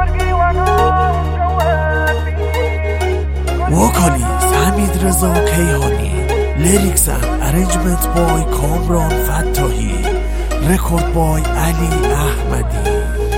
وکالیز حمید رضا کیهانی، لیریکس اند ارنجمنت بای کامران فتاحی، رکورد بای علی احمدی.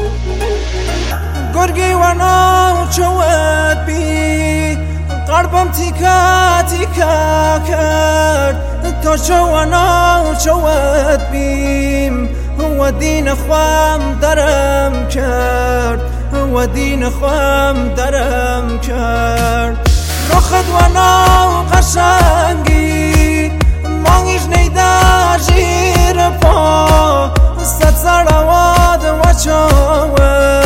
گرگی وانا چوت بی قلبم تیکا تیکا کرد، تا چوانا چوت بیم و دین خوام درم کرد، و دین خوام درم کرد. رخت وانا قشنگی مانگیش نیده زیر پا، صد سلوات و چاوه